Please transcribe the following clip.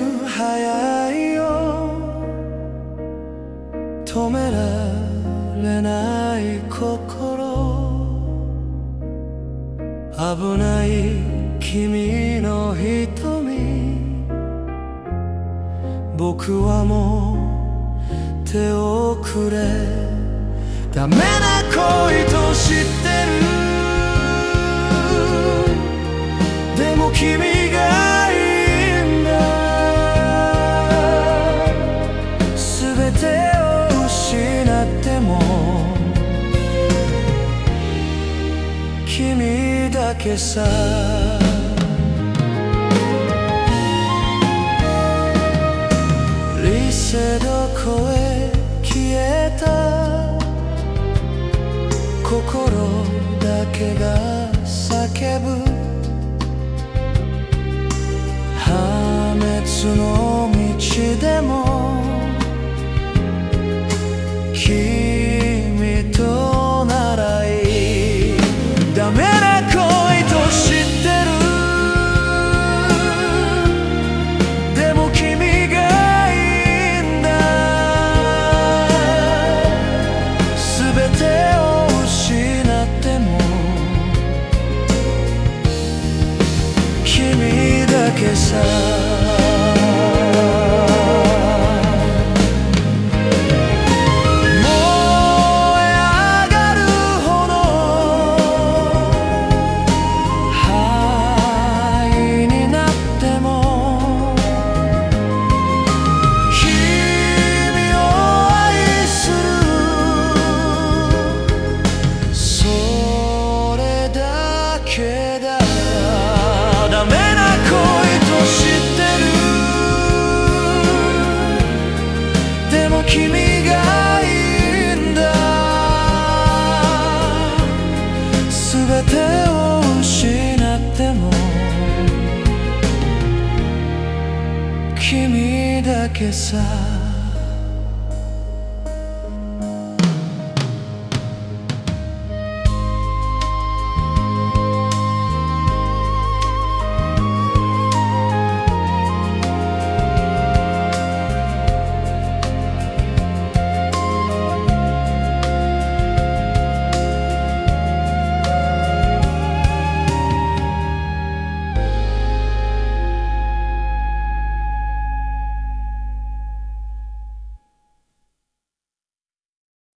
早いよ止められない心危ない君の瞳僕はもう手をくれダメな恋と知ってるでも君がいいんだ全てを失っても君だけさ理性どこへ消えた心だけが叫ぶ破滅の道でも君とならいいダメな恋と知ってるでも君がいいんだ全てを失っても君だけさダメな恋と知ってるでも君がいいんだ全てを失っても君だけさ